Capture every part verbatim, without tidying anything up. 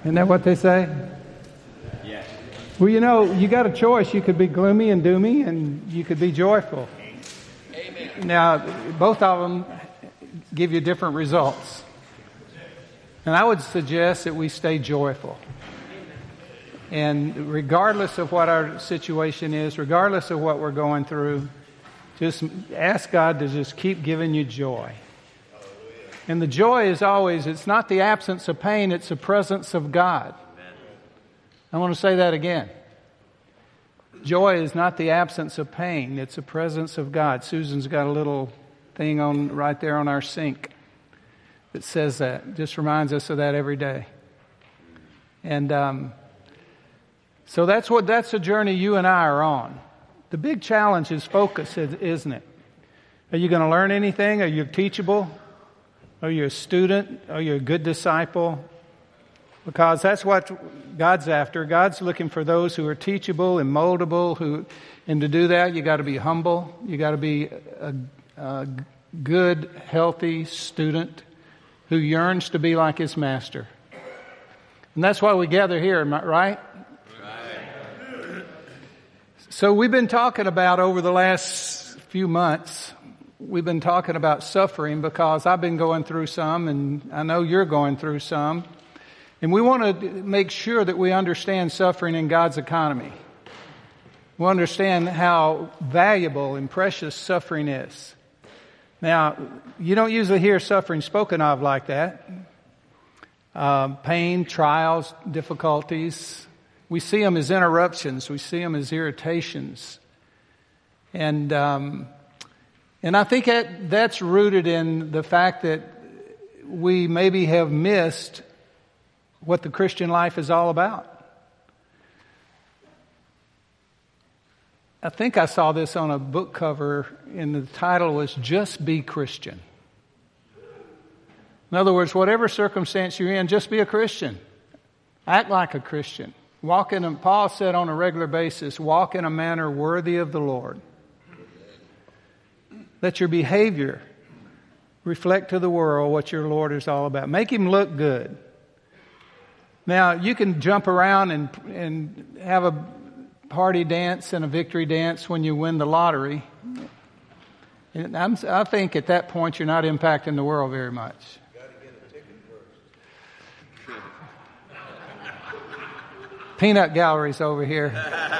Isn't that what they say? Yes. Well, you know, you got a choice. You could be gloomy and doomy, and you could be joyful. Amen. Now, both of them give you different results. And I would suggest that we stay joyful. And regardless of what our situation is, regardless of what we're going through, just ask God to just keep giving you joy. And the joy is always, it's not the absence of pain, it's the presence of God. I want to say that again. Joy is not the absence of pain, it's the presence of God. Susan's got a little thing on right there on our sink that says that. Just reminds us of that every day. And um, so that's what that's the journey you and I are on. The big challenge is focus, isn't it? Are you going to learn anything? Are you teachable? Are you a student? Are you a good disciple? Because that's what God's after. God's looking for those who are teachable and moldable. Who, and to do that, you got to be humble. You got to be a, a good, healthy student who yearns to be like his master. And that's why we gather here, am I right? Right. So we've been talking about over the last few months, we've been talking about suffering because I've been going through some, and I know you're going through some. And we want to make sure that we understand suffering in God's economy. We understand how valuable and precious suffering is. Now, you don't usually hear suffering spoken of like that. Uh, pain, trials, difficulties. We see them as interruptions. We see them as irritations. And um, and I think that that's rooted in the fact that we maybe have missed what the Christian life is all about. I think I saw this on a book cover, and the title was Just Be Christian. In other words, whatever circumstance you're in, just be a Christian. Act like a Christian. Walk in, a, Paul said on a regular basis, walk in a manner worthy of the Lord. Let your behavior reflect to the world what your Lord is all about. Make him look good. Now, you can jump around and and have a party dance and a victory dance when you win the lottery. And I'm, I think at that point you're not impacting the world very much. Got to get a ticket first. Peanut gallery's over here.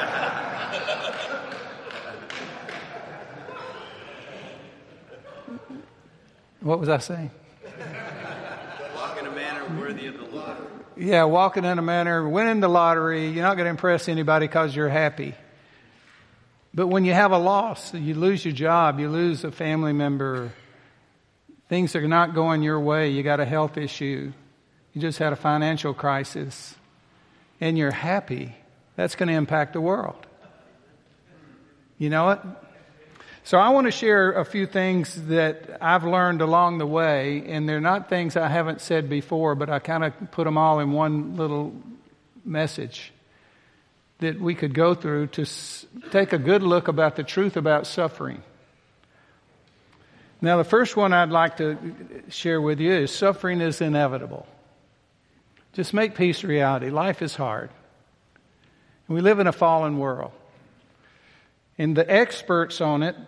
What was I saying? Walk in a manner worthy of the Lord. Yeah, walking in a manner, winning the lottery, you're not going to impress anybody because you're happy. But when you have a loss, you lose your job, you lose a family member, things are not going your way, you got a health issue, you just had a financial crisis, and you're happy, that's going to impact the world. You know it? So I want to share a few things that I've learned along the way, and they're not things I haven't said before, but I kind of put them all in one little message that we could go through to s- take a good look about the truth about suffering. Now, the first one I'd like to share with you is suffering is inevitable. Just make peace a reality. Life is hard. We live in a fallen world. And the experts on it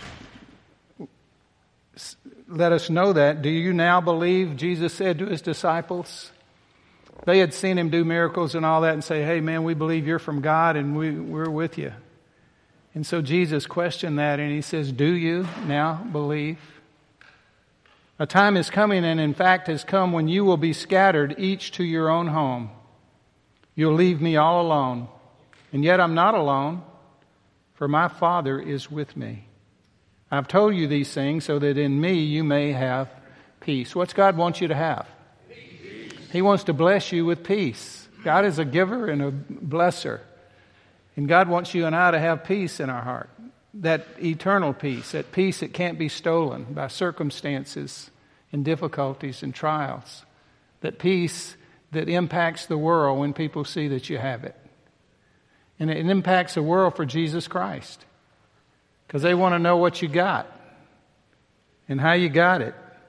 let us know that. Do you now believe, Jesus said to his disciples? They had seen him do miracles and all that and say, hey man, we believe you're from God and we, we're with you. And so Jesus questioned that and he says, do you now believe? A time is coming, and in fact has come, when you will be scattered each to your own home. You'll leave me all alone. And yet I'm not alone, for my Father is with me. I've told you these things so that in me you may have peace. What's God want you to have? Peace. He wants to bless you with peace. God is a giver and a blesser. And God wants you and I to have peace in our heart. That eternal peace, that peace that can't be stolen by circumstances and difficulties and trials. That peace that impacts the world when people see that you have it. And it impacts the world for Jesus Christ. Because they want to know what you got and how you got it.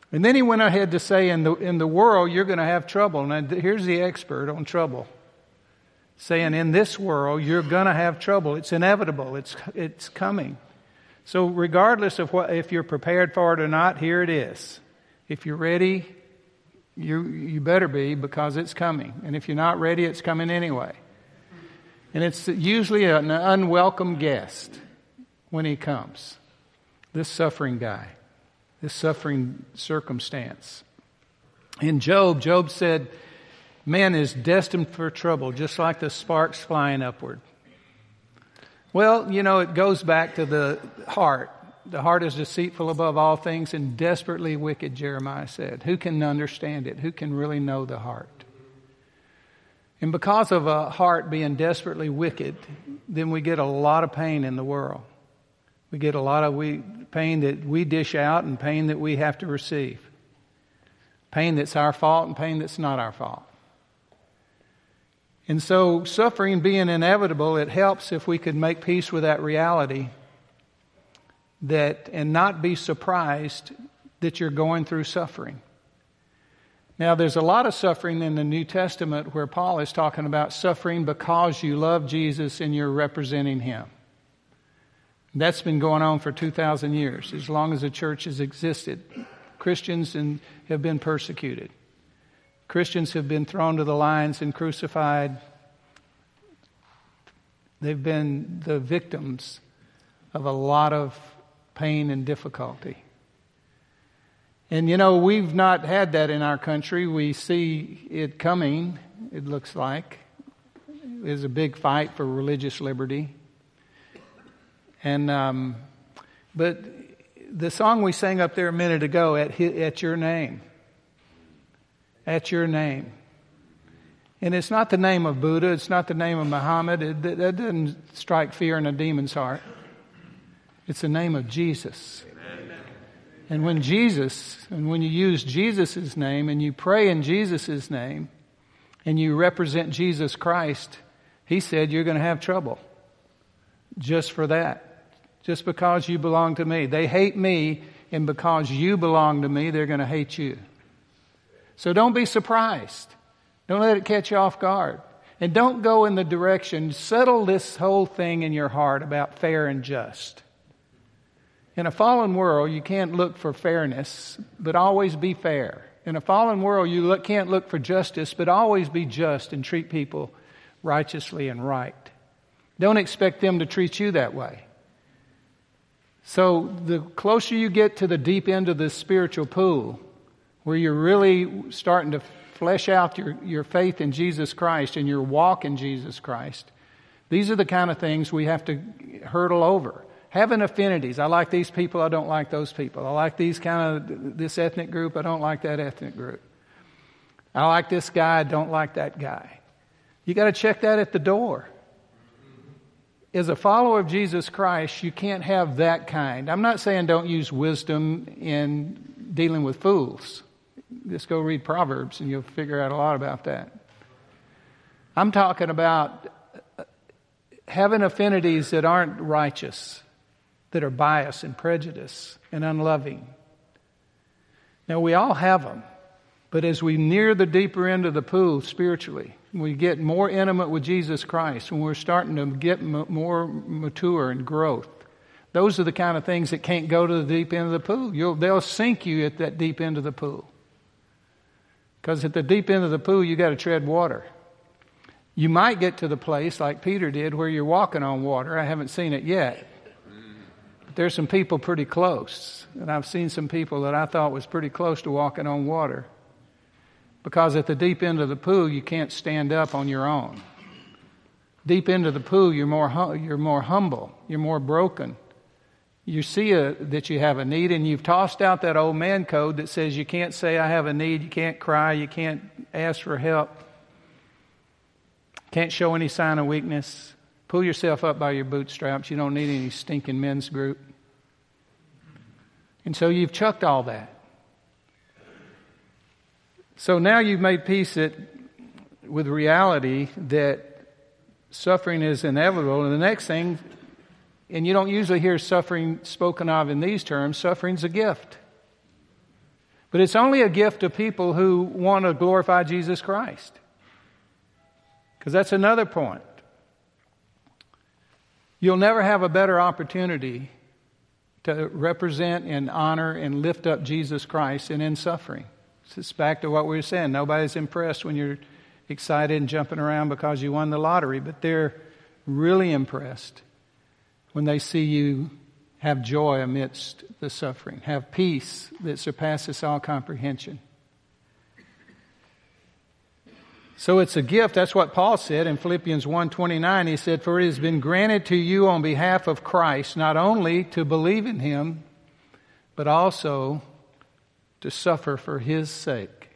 And then he went ahead to say, in the, in the world, you're going to have trouble. Now, here's the expert on trouble, saying in this world, you're going to have trouble. It's inevitable. It's, it's coming. So regardless of what, if you're prepared for it or not, here it is. If you're ready, you, you better be, because it's coming. And if you're not ready, it's coming anyway. And it's usually an unwelcome guest when he comes. This suffering guy. This suffering circumstance. In Job, Job said, man is destined for trouble, just like the sparks flying upward. Well, you know, it goes back to the heart. The heart is deceitful above all things and desperately wicked, Jeremiah said. Who can understand it? Who can really know the heart? And because of a heart being desperately wicked, then we get a lot of pain in the world. We get a lot of we, pain that we dish out and pain that we have to receive. Pain that's our fault and pain that's not our fault. And so suffering being inevitable, it helps if we could make peace with that reality that and not be surprised that you're going through suffering. Now, there's a lot of suffering in the New Testament where Paul is talking about suffering because you love Jesus and you're representing Him. That's been going on for two thousand years, as long as the church has existed. Christians and have been persecuted. Christians have been thrown to the lions and crucified. They've been the victims of a lot of pain and difficulty. And you know, we've not had that in our country. We see it coming, it looks like. There's a big fight for religious liberty. And um, but the song we sang up there a minute ago, at at your name, at your name, and it's not the name of Buddha, it's not the name of Muhammad. It, that doesn't strike fear in a demon's heart. It's the name of Jesus. Amen. And when Jesus, and when you use Jesus' name and you pray in Jesus' name, and you represent Jesus Christ, He said you're going to have trouble. Just for that. Just because you belong to me. They hate me, and because you belong to me, they're going to hate you. So don't be surprised. Don't let it catch you off guard. And don't go in the direction, settle this whole thing in your heart about fair and just. In a fallen world, you can't look for fairness, but always be fair. In a fallen world, you look, can't look for justice, but always be just and treat people righteously and right. Don't expect them to treat you that way. So the closer you get to the deep end of this spiritual pool, where you're really starting to flesh out your, your faith in Jesus Christ and your walk in Jesus Christ, these are the kind of things we have to hurdle over. Having affinities. I like these people, I don't like those people. I like these kind of, this ethnic group, I don't like that ethnic group. I like this guy, I don't like that guy. You got to check that at the door. As a follower of Jesus Christ, you can't have that kind. I'm not saying don't use wisdom in dealing with fools. Just go read Proverbs and you'll figure out a lot about that. I'm talking about having affinities that aren't righteous, that are biased and prejudiced and unloving. Now, we all have them, but as we near the deeper end of the pool spiritually, we get more intimate with Jesus Christ, when we're starting to get m- more mature and growth, those are the kind of things that can't go to the deep end of the pool. You'll, they'll sink you at that deep end of the pool. Because at the deep end of the pool, you got to tread water. You might get to the place like Peter did where you're walking on water. I haven't seen it yet. But there's some people pretty close. And I've seen some people that I thought was pretty close to walking on water. Because at the deep end of the pool, you can't stand up on your own. Deep into the pool, you're more hum- you're more humble. You're more broken. You see a, that you have a need, and you've tossed out that old man code that says you can't say I have a need, you can't cry, you can't ask for help, can't show any sign of weakness. Pull yourself up by your bootstraps. You don't need any stinking men's group. And so you've chucked all that. So now you've made peace it, with reality that suffering is inevitable. And the next thing, and you don't usually hear suffering spoken of in these terms, suffering's a gift. But it's only a gift to people who want to glorify Jesus Christ. Because that's another point. You'll never have a better opportunity to represent and honor and lift up Jesus Christ than in suffering. It's back to what we were saying. Nobody's impressed when you're excited and jumping around because you won the lottery, but they're really impressed when they see you have joy amidst the suffering, have peace that surpasses all comprehension. So it's a gift. That's what Paul said in Philippians one twenty-nine. He said, "For it has been granted to you on behalf of Christ, not only to believe in Him, but also to suffer for His sake."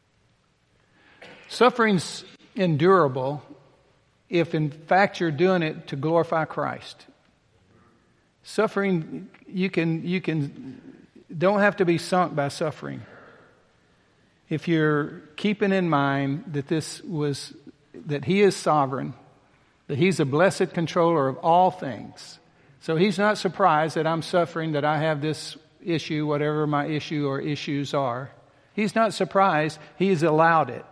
Suffering's endurable if in fact you're doing it to glorify Christ. Suffering, you can, you can, don't have to be sunk by suffering. If you're keeping in mind that this was, that He is sovereign, that He's a blessed controller of all things. So He's not surprised that I'm suffering, that I have this issue, whatever my issue or issues are. He's not surprised. He's allowed it.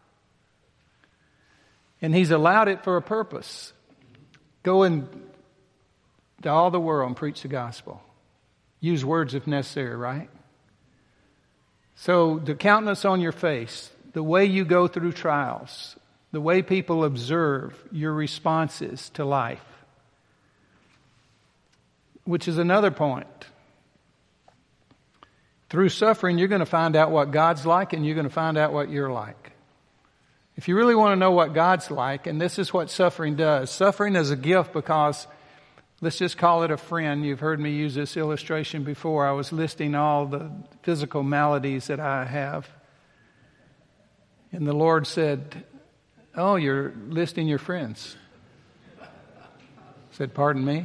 And He's allowed it for a purpose. Go and to all the world and preach the gospel. Use words if necessary, right? So the countenance on your face, the way you go through trials, the way people observe your responses to life, which is another point. Through suffering, you're going to find out what God's like, and you're going to find out what you're like. If you really want to know what God's like, and this is what suffering does. Suffering is a gift because, let's just call it a friend. You've heard me use this illustration before. I was listing all the physical maladies that I have. And the Lord said, "Oh, you're listing your friends." I said, "Pardon me?"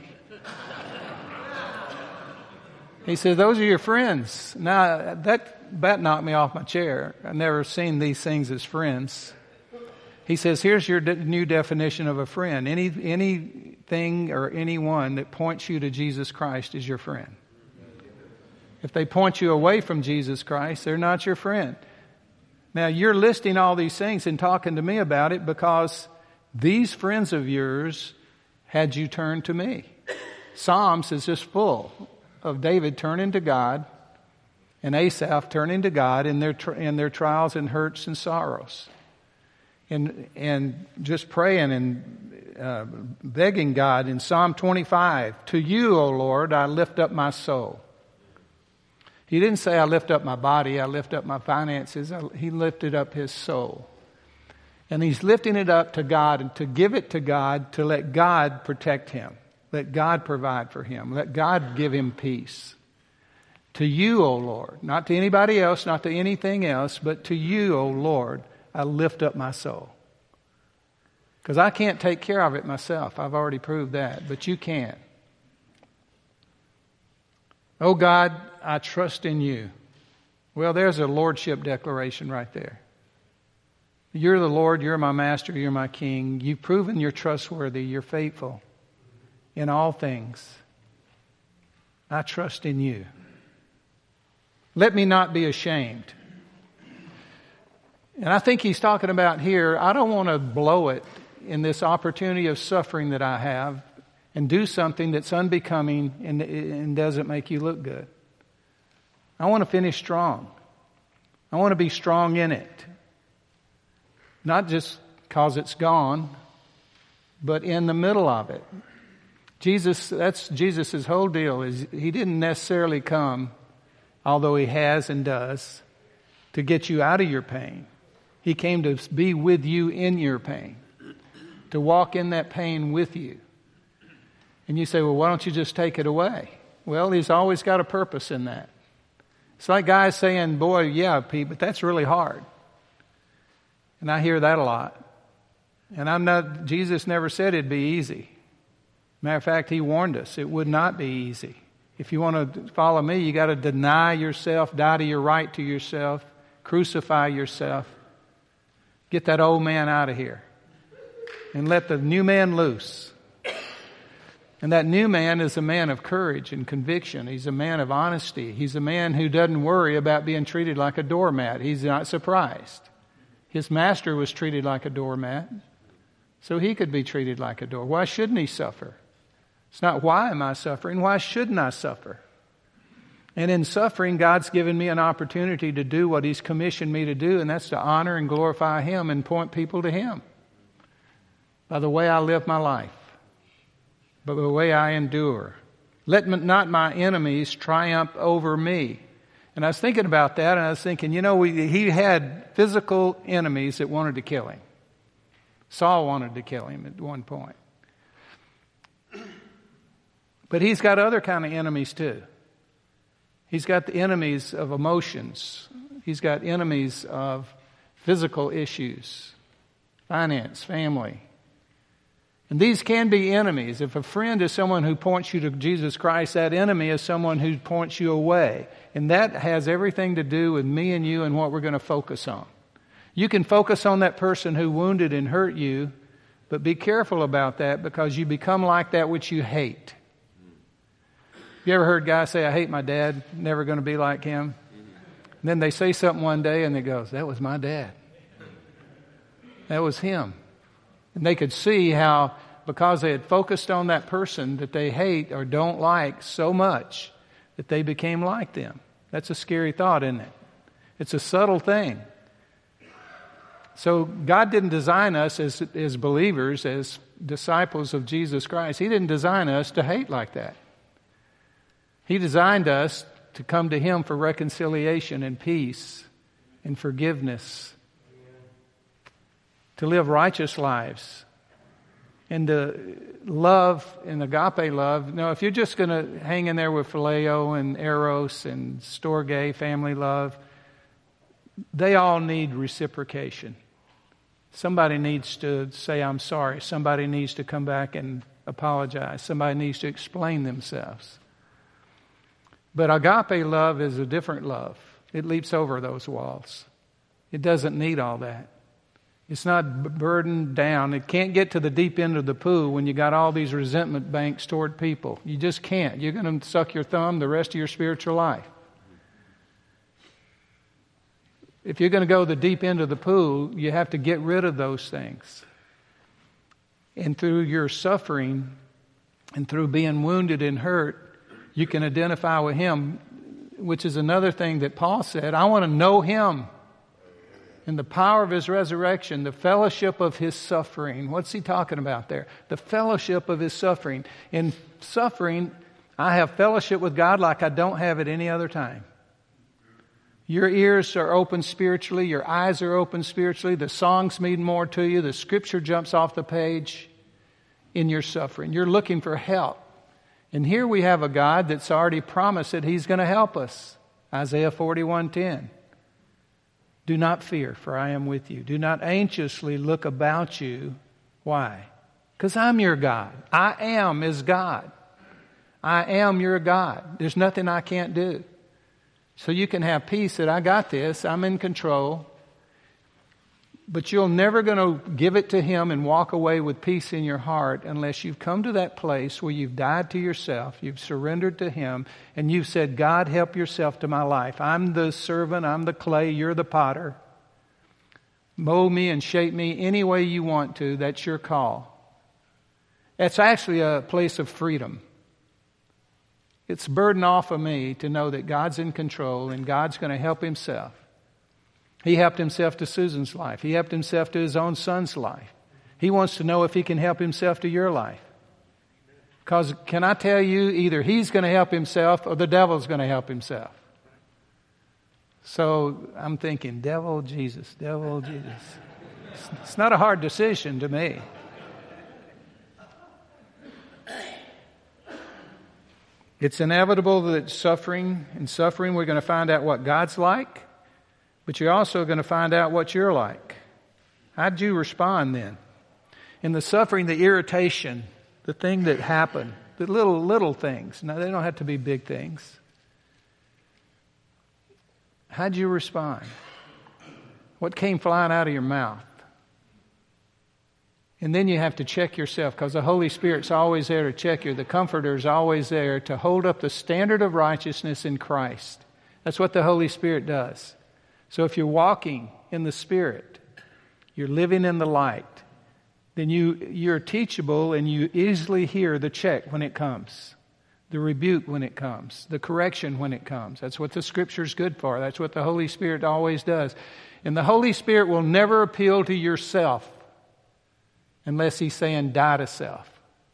He said, "Those are your friends." Now, that, that knocked me off my chair. I've never seen these things as friends. He says, "Here's your de- new definition of a friend. Any anything or anyone that points you to Jesus Christ is your friend. If they point you away from Jesus Christ, they're not your friend." Now, you're listing all these things and talking to me about it because these friends of yours had you turn to me. Psalms is just full of David turning to God and Asaph turning to God in their tri- in their trials and hurts and sorrows. And and just praying and uh, begging God in Psalm twenty-five, "To you, O Lord, I lift up my soul." He didn't say I lift up my body, I lift up my finances. I, he lifted up his soul. And he's lifting it up to God and to give it to God, to let God protect him. Let God provide for him. Let God give him peace. To you, O Lord, not to anybody else, not to anything else, but to you, O Lord, I lift up my soul. Because I can't take care of it myself. I've already proved that. But you can. Oh God, I trust in you. Well, there's a lordship declaration right there. You're the Lord, you're my master, you're my king. You've proven you're trustworthy, you're faithful in all things. I trust in you. Let me not be ashamed. And I think he's talking about here, I don't want to blow it in this opportunity of suffering that I have and do something that's unbecoming and, and doesn't make you look good. I want to finish strong. I want to be strong in it. Not just because it's gone, but in the middle of it. Jesus, that's Jesus' whole deal. Is he didn't necessarily come, although he has and does, to get you out of your pain. He came to be with you in your pain, to walk in that pain with you. And you say, well, why don't you just take it away? Well, he's always got a purpose in that. It's like guys saying, boy, yeah, Pete, but that's really hard. And I hear that a lot. And I'm not, Jesus never said it'd be easy. Matter of fact, he warned us it would not be easy. If you want to follow me, you got to deny yourself, die to your right to yourself, crucify yourself. Get that old man out of here and let the new man loose. And that new man is a man of courage and conviction. He's a man of honesty. He's a man who doesn't worry about being treated like a doormat. He's not surprised. His master was treated like a doormat, so he could be treated like a door. Why shouldn't he suffer? It's not why am I suffering, why shouldn't I suffer? And in suffering, God's given me an opportunity to do what He's commissioned me to do, and that's to honor and glorify Him and point people to Him by the way I live my life, by the way I endure. Let not my enemies triumph over me. And I was thinking about that, and I was thinking, you know, we, he had physical enemies that wanted to kill him. Saul wanted to kill him at one point. But he's got other kind of enemies too. He's got the enemies of emotions. He's got enemies of physical issues, finance, family. And these can be enemies. If a friend is someone who points you to Jesus Christ, that enemy is someone who points you away. And that has everything to do with me and you and what we're going to focus on. You can focus on that person who wounded and hurt you, but be careful about that because you become like that which you hate. You ever heard guys say, I hate my dad, never going to be like him? And then they say something one day and they go, that was my dad. That was him. And they could see how, because they had focused on that person that they hate or don't like so much, that they became like them. That's a scary thought, isn't it? It's a subtle thing. So God didn't design us as, as believers, as disciples of Jesus Christ. He didn't design us to hate like that. He designed us to come to Him for reconciliation and peace and forgiveness, to live righteous lives, and to love and agape love. Now, if you're just going to hang in there with phileo and eros and storge, family love, they all need reciprocation. Somebody needs to say, I'm sorry. Somebody needs to come back and apologize. Somebody needs to explain themselves. But agape love is a different love. It leaps over those walls. It doesn't need all that. It's not burdened down. It can't get to the deep end of the pool when you got all these resentment banks toward people. You just can't. You're going to suck your thumb the rest of your spiritual life. If you're going to go the deep end of the pool, you have to get rid of those things. And through your suffering and through being wounded and hurt, you can identify with Him, which is another thing that Paul said. I want to know Him and the power of His resurrection, the fellowship of His suffering. What's he talking about there? The fellowship of His suffering. In suffering, I have fellowship with God like I don't have it any other time. Your ears are open spiritually. Your eyes are open spiritually. The songs mean more to you. The Scripture jumps off the page in your suffering. You're looking for help. And here we have a God that's already promised that He's going to help us. Isaiah forty-one ten. Do not fear, for I am with you. Do not anxiously look about you. Why? Because I'm your God. I am is God. I am your God. There's nothing I can't do. So you can have peace that I got this. I'm in control. But you're never going to give it to Him and walk away with peace in your heart unless you've come to that place where you've died to yourself, you've surrendered to Him, and you've said, God, help yourself to my life. I'm the servant, I'm the clay, you're the potter. Mold me and shape me any way you want to. That's your call. It's actually a place of freedom. It's a burden off of me to know that God's in control and God's going to help Himself. He helped Himself to Susan's life. He helped Himself to His own son's life. He wants to know if He can help Himself to your life. Because can I tell you, either He's going to help Himself or the devil's going to help himself. So I'm thinking, devil, Jesus, devil, Jesus. It's, it's not a hard decision to me. It's inevitable that suffering, in suffering we're going to find out what God's like. But you're also going to find out what you're like. How'd you respond then? In the suffering, the irritation, the thing that happened, the little, little things. Now, they don't have to be big things. How'd you respond? What came flying out of your mouth? And then you have to check yourself, because the Holy Spirit's always there to check you. The Comforter's always there to hold up the standard of righteousness in Christ. That's what the Holy Spirit does. So if you're walking in the Spirit, you're living in the light, then you, you're teachable and you easily hear the check when it comes, the rebuke when it comes, the correction when it comes. That's what the Scripture's good for. That's what the Holy Spirit always does. And the Holy Spirit will never appeal to yourself unless He's saying, die to self.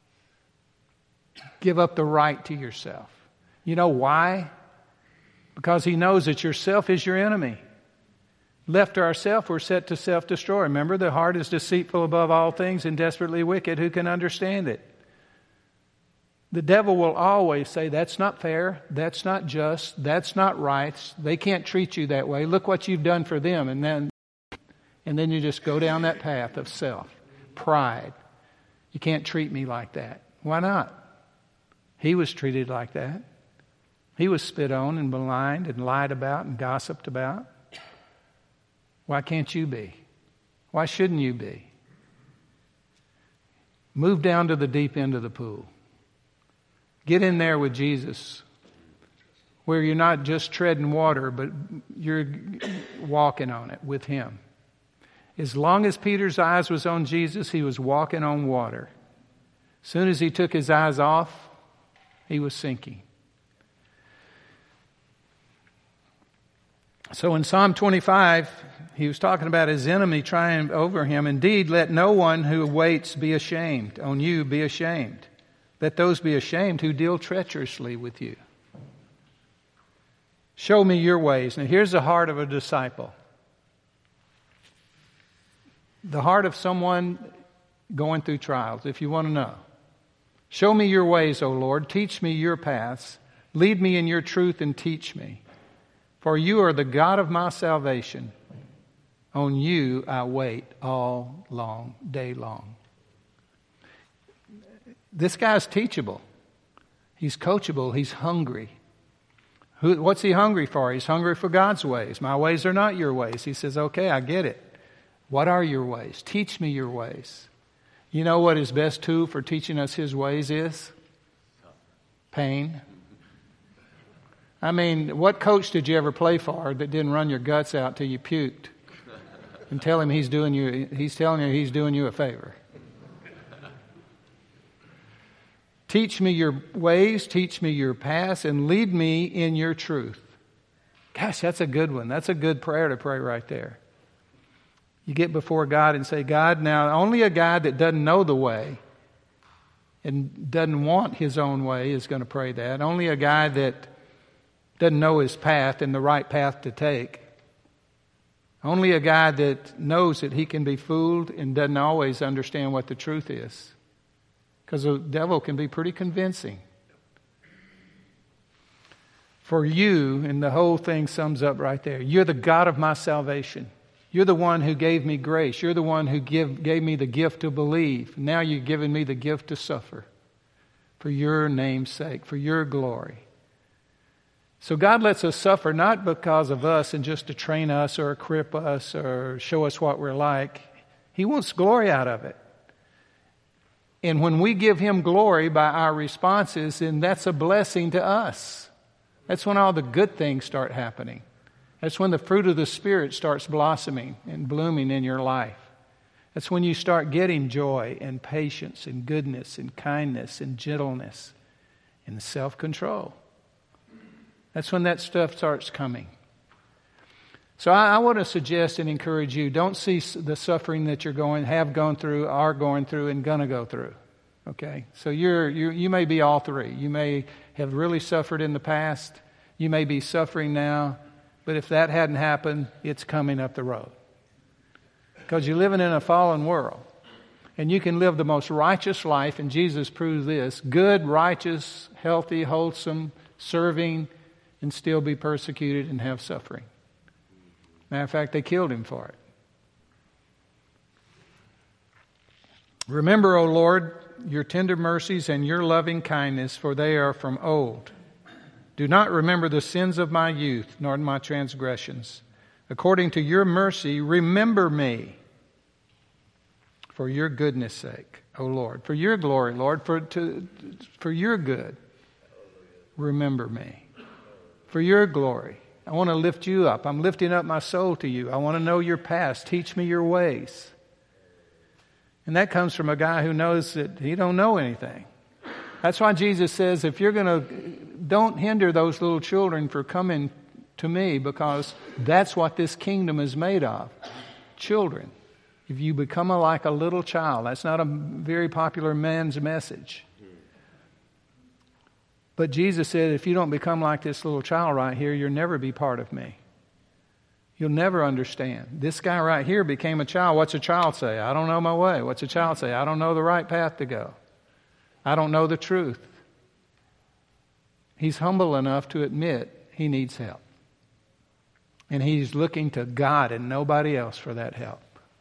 Give up the right to yourself. You know why? Because He knows that yourself is your enemy. Left to ourselves, we're set to self-destroy. Remember, the heart is deceitful above all things and desperately wicked. Who can understand it? The devil will always say, that's not fair, that's not just, that's not right, they can't treat you that way. Look what you've done for them. And then, and then you just go down that path of self. Pride. You can't treat me like that. Why not? He was treated like that. He was spit on and maligned and lied about and gossiped about. Why can't you be? Why shouldn't you be? Move down to the deep end of the pool. Get in there with Jesus, where you're not just treading water, but you're walking on it with Him. As long as Peter's eyes was on Jesus, he was walking on water. As soon as he took his eyes off, he was sinking. So in Psalm twenty-five, he was talking about his enemy trying over him. Indeed, let no one who waits be ashamed. On you be ashamed. Let those be ashamed who deal treacherously with you. Show me your ways. Now here's the heart of a disciple. The heart of someone going through trials, if you want to know. Show me your ways, O Lord. Teach me your paths. Lead me in your truth and teach me. For you are the God of my salvation. On you I wait all long, day long. This guy's teachable. He's coachable. He's hungry. Who, what's he hungry for? He's hungry for God's ways. My ways are not your ways. He says, okay, I get it. What are your ways? Teach me your ways. You know what his best tool for teaching us His ways is? Pain. I mean, what coach did you ever play for that didn't run your guts out till you puked and tell him he's doing you, he's telling you he's doing you a favor? Teach me your ways, teach me your paths, and lead me in your truth. Gosh, that's a good one. That's a good prayer to pray right there. You get before God and say, God, now only a guy that doesn't know the way and doesn't want his own way is going to pray that. Only a guy that doesn't know his path and the right path to take. Only a guy that knows that he can be fooled and doesn't always understand what the truth is. Because the devil can be pretty convincing. For you, and the whole thing sums up right there, you're the God of my salvation. You're the one who gave me grace. You're the one who give, gave me the gift to believe. Now you've given me the gift to suffer for your name's sake, for your glory. So God lets us suffer not because of us and just to train us or equip us or show us what we're like. He wants glory out of it. And when we give Him glory by our responses, then that's a blessing to us. That's when all the good things start happening. That's when the fruit of the Spirit starts blossoming and blooming in your life. That's when you start getting joy and patience and goodness and kindness and gentleness and self-control. That's when that stuff starts coming. So I, I want to suggest and encourage you, don't see the suffering that you're going, have gone through, are going through, and going to go through. Okay? So you're, you you may be all three. You may have really suffered in the past. You may be suffering now. But if that hadn't happened, it's coming up the road. Because you're living in a fallen world. And you can live the most righteous life, and Jesus proves this, good, righteous, healthy, wholesome, serving, and still be persecuted and have suffering. Matter of fact, they killed Him for it. Remember, O Lord, your tender mercies and your loving kindness, for they are from old. Do not remember the sins of my youth, nor my transgressions. According to your mercy, remember me. for your goodness' sake, O Lord, for your glory, Lord, for, to, for your good, remember me. For your glory. I want to lift you up. I'm lifting up my soul to you. I want to know your past. Teach me your ways. And that comes from a guy who knows that he don't know anything. That's why Jesus says, if you're going to, don't hinder those little children for coming to me, because that's what this kingdom is made of. Children. If you become a, like a little child, that's not a very popular man's message. But Jesus said, if you don't become like this little child right here, you'll never be part of me. You'll never understand. This guy right here became a child. What's a child say? I don't know my way. What's a child say? I don't know the right path to go. I don't know the truth. He's humble enough to admit he needs help. And he's looking to God and nobody else for that help.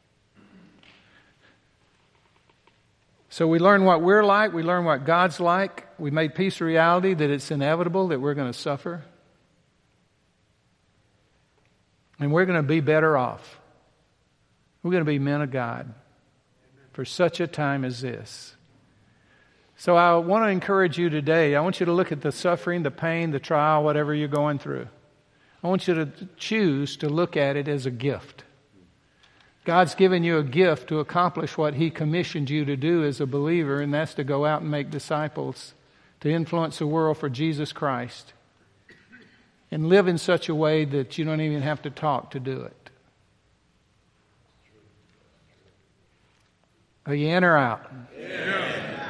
So we learn what we're like. We learn what God's like. We made peace with reality that it's inevitable that we're going to suffer. And we're going to be better off. We're going to be men of God for such a time as this. So I want to encourage you today. I want you to look at the suffering, the pain, the trial, whatever you're going through. I want you to choose to look at it as a gift. God's given you a gift to accomplish what He commissioned you to do as a believer, and that's to go out and make disciples, to influence the world for Jesus Christ, and live in such a way that you don't even have to talk to do it. Are you in or out? Yeah.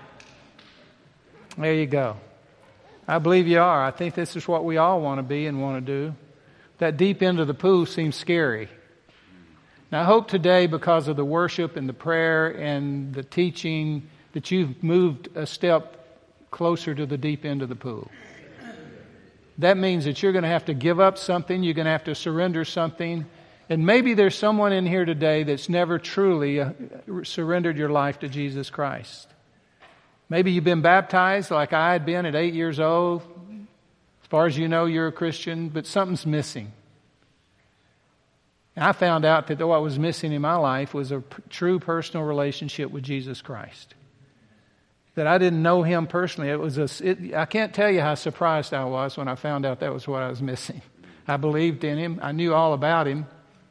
There you go. I believe you are. I think this is what we all want to be and want to do. That deep end of the pool seems scary. Now, I hope today, because of the worship and the prayer and the teaching, that you've moved a step closer to the deep end of the pool. That means that you're going to have to give up something. You're going to have to surrender something. And maybe there's someone in here today that's never truly uh, surrendered your life to Jesus Christ. Maybe you've been baptized like I had been at eight years old. As far as you know, you're a Christian, but something's missing. And I found out that what was missing in my life was a p- true personal relationship with Jesus Christ. That I didn't know Him personally. It was a, it, I can't tell you how surprised I was when I found out that was what I was missing. I believed in Him. I knew all about Him.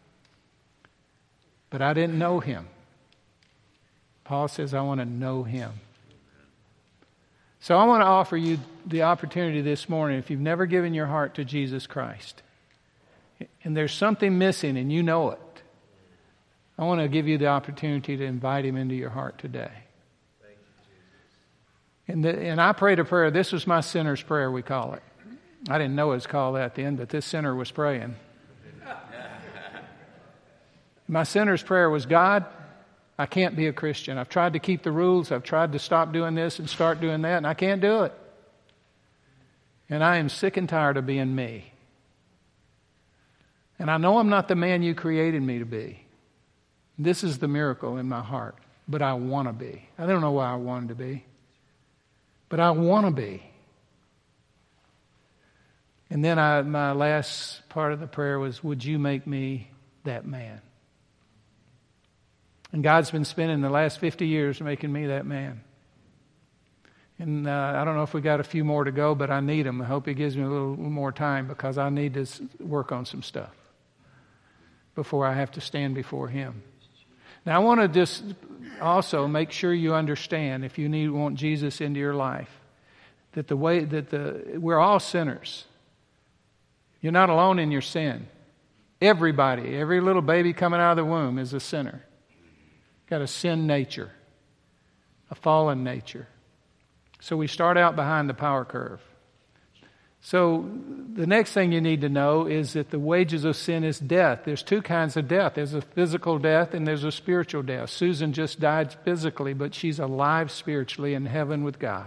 But I didn't know Him. Paul says, I want to know Him. So I want to offer you the opportunity this morning, if you've never given your heart to Jesus Christ, and there's something missing and you know it, I want to give you the opportunity to invite Him into your heart today. Thank you, Jesus. And, the, and I prayed a prayer. This was my sinner's prayer, we call it. I didn't know it was called that then, but this sinner was praying. My sinner's prayer was, God, I can't be a Christian. I've tried to keep the rules. I've tried to stop doing this and start doing that, and I can't do it. And I am sick and tired of being me. And I know I'm not the man you created me to be. This is the miracle in my heart. But I want to be. I don't know why I wanted to be. But I want to be. And then I, my last part of the prayer was, would you make me that man? And God's been spending the last fifty years making me that man. And uh, I don't know if we got a few more to go, but I need Him. I hope He gives me a little more time, because I need to work on some stuff before I have to stand before Him. Now, I want to just also make sure you understand, if you need want Jesus into your life, that the way that the we're all sinners. You're not alone in your sin. Everybody, every little baby coming out of the womb is a sinner. Got a sin nature, a fallen nature. So we start out behind the power curve. So the next thing you need to know is that the wages of sin is death. There's two kinds of death. There's a physical death and there's a spiritual death. Susan just died physically, but she's alive spiritually in heaven with God.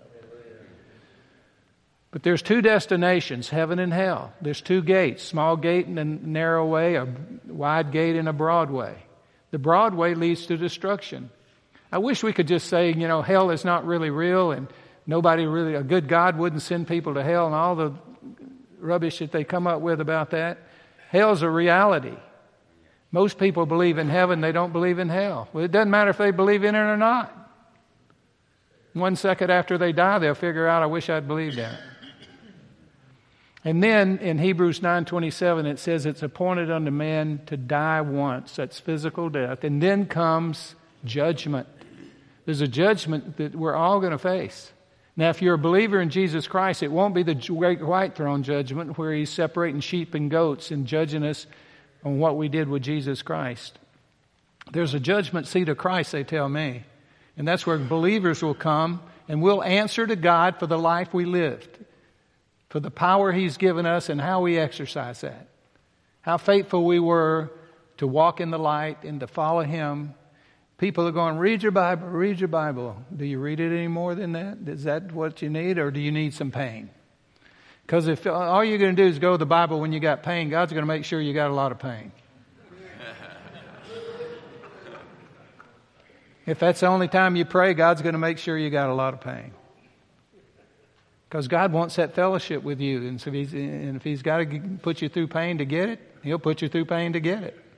But there's two destinations, heaven and hell. There's two gates, small gate and a narrow way, a wide gate and a broad way. The broad way leads to destruction. I wish we could just say, you know, hell is not really real, and nobody really, a good God wouldn't send people to hell, and all the rubbish that they come up with about that. Hell's a reality. Most people believe in heaven, they don't believe in hell. Well, it doesn't matter if they believe in it or not. One second after they die, they'll figure out, I wish I'd believed in it. And then in Hebrews nine twenty-seven, it says it's appointed unto man to die once. That's physical death. And then comes judgment. There's a judgment that we're all going to face. Now, if you're a believer in Jesus Christ, it won't be the great white throne judgment where he's separating sheep and goats and judging us on what we did with Jesus Christ. There's a judgment seat of Christ, they tell me. And that's where believers will come and we'll answer to God for the life we lived, for the power he's given us and how we exercise that. How faithful we were to walk in the light and to follow him. People are going, read your Bible, read your Bible. Do you read it any more than that? Is that what you need, or do you need some pain? Because if all you're going to do is go to the Bible when you got pain, God's going to make sure you got a lot of pain. If that's the only time you pray, God's going to make sure you got a lot of pain. Because God wants that fellowship with you. And, so if he's, and if he's got to put you through pain to get it, he'll put you through pain to get it.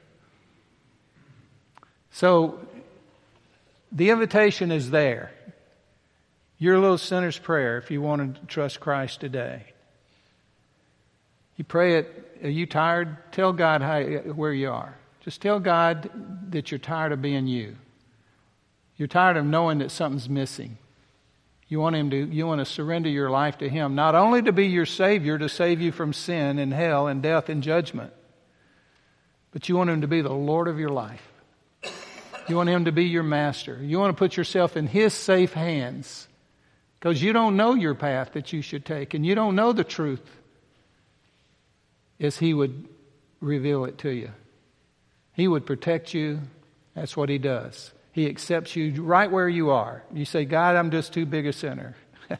So the invitation is there. Your little sinner's prayer if you want to trust Christ today. You pray it, are you tired? Tell God how, where you are. Just tell God that you're tired of being you. You're tired of knowing that something's missing. You want him to, you want to surrender your life to him, not only to be your Savior, to save you from sin and hell and death and judgment, but you want him to be the Lord of your life. You want him to be your master. You want to put yourself in his safe hands because you don't know your path that you should take and you don't know the truth as he would reveal it to you. He would protect you. That's what he does. He accepts you right where you are. You say, God, I'm just too big a sinner.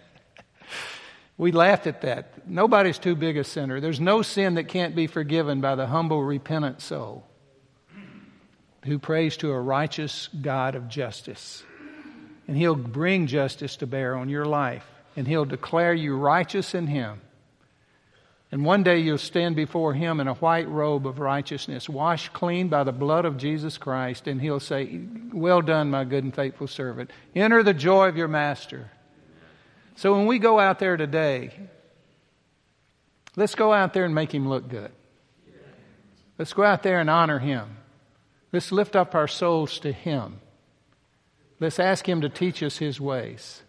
We laughed at that. Nobody's too big a sinner. There's no sin that can't be forgiven by the humble, repentant soul who prays to a righteous God of justice. And he'll bring justice to bear on your life. And he'll declare you righteous in him. And one day you'll stand before him in a white robe of righteousness, washed clean by the blood of Jesus Christ. And he'll say, well done, my good and faithful servant. Enter the joy of your master. So when we go out there today, let's go out there and make him look good. Let's go out there and honor him. Let's lift up our souls to him. Let's ask him to teach us his ways.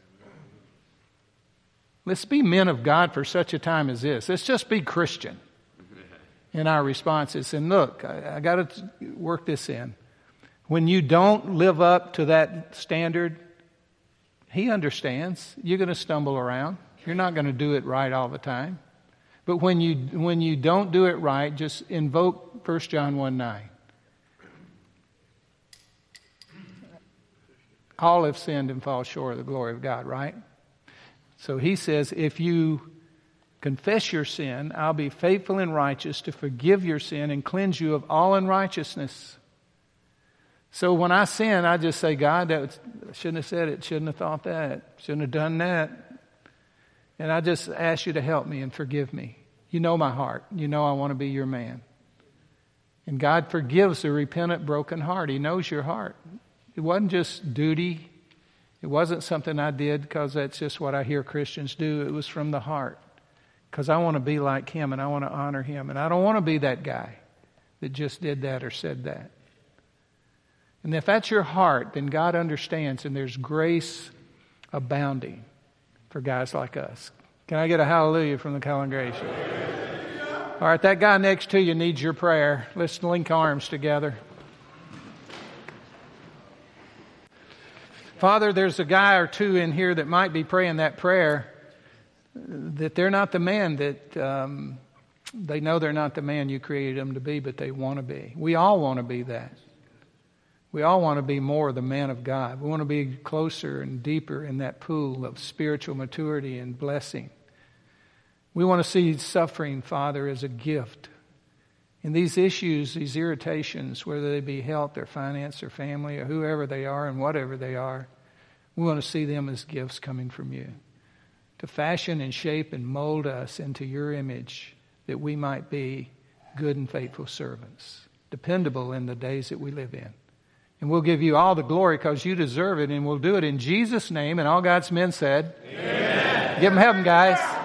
Let's be men of God for such a time as this. Let's just be Christian in our responses. And look, I, I got to work this in. When you don't live up to that standard, he understands. You're going to stumble around. You're not going to do it right all the time. But when you when you don't do it right, just invoke First John one nine. All have sinned and fall short of the glory of God, right? So he says, if you confess your sin, I'll be faithful and righteous to forgive your sin and cleanse you of all unrighteousness. So when I sin, I just say, God, that was, I shouldn't have said it, shouldn't have thought that, shouldn't have done that. And I just ask you to help me and forgive me. You know my heart. You know I want to be your man. And God forgives the repentant, broken heart. He knows your heart. It wasn't just duty. It wasn't something I did because that's just what I hear Christians do. It was from the heart. Because I want to be like him and I want to honor him. And I don't want to be that guy that just did that or said that. And if that's your heart, then God understands and there's grace abounding for guys like us. Can I get a hallelujah from the congregation? All right, that guy next to you needs your prayer. Let's link arms together. Father, there's a guy or two in here that might be praying that prayer, that they're not the man that, um, they know they're not the man you created them to be, but they want to be. We all want to be that. We all want to be more the man of God. We want to be closer and deeper in that pool of spiritual maturity and blessing. We want to see suffering, Father, as a gift. And these issues, these irritations, whether they be health or finance or family or whoever they are and whatever they are, we want to see them as gifts coming from you to fashion and shape and mold us into your image that we might be good and faithful servants. dependable in the days that we live in. And we'll give you all the glory because you deserve it, and we'll do it in Jesus' name. And all God's men said, Amen. Give them heaven, guys.